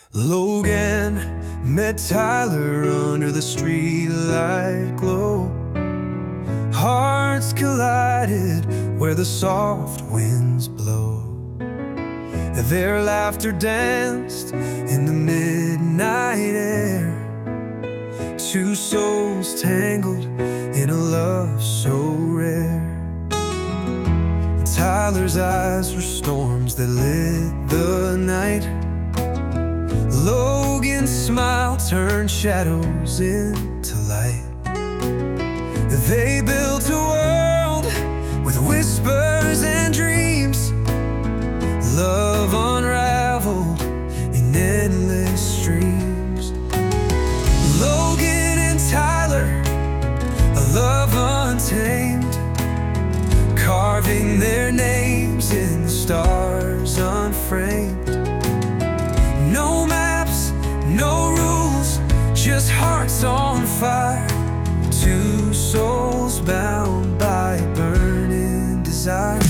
Logan met Tyler under the streetlight glow. Hearts collided where the soft winds blow. Their laughter danced in the midnight air. Two souls tangled in a love so rare. Tyler's eyes were storms that lit the night. Logan's smile turned shadows into light. They built a world with whispers and dreams. Love unraveled in endless streams. Logan and Tyler, a love untamed, carving their names in the stars unframed. No maps, no rules, just hearts on fire. Two souls bound by burning desire.